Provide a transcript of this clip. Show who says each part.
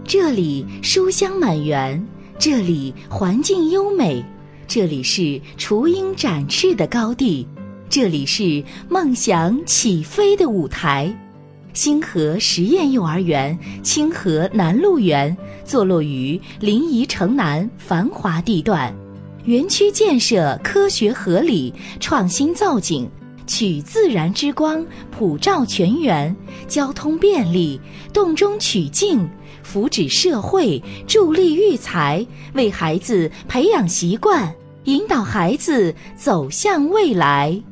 Speaker 1: 这里书香满园，这里环境优美，这里是雏鹰展翅的高地，这里是梦想起飞的舞台。星河实验幼儿园清河南路园坐落于临沂城南繁华地段，园区建设科学合理，创新造景，取自然之光普照全园，交通便利，动中取静，福祉社会，助力育才，为孩子培养习惯，引导孩子走向未来。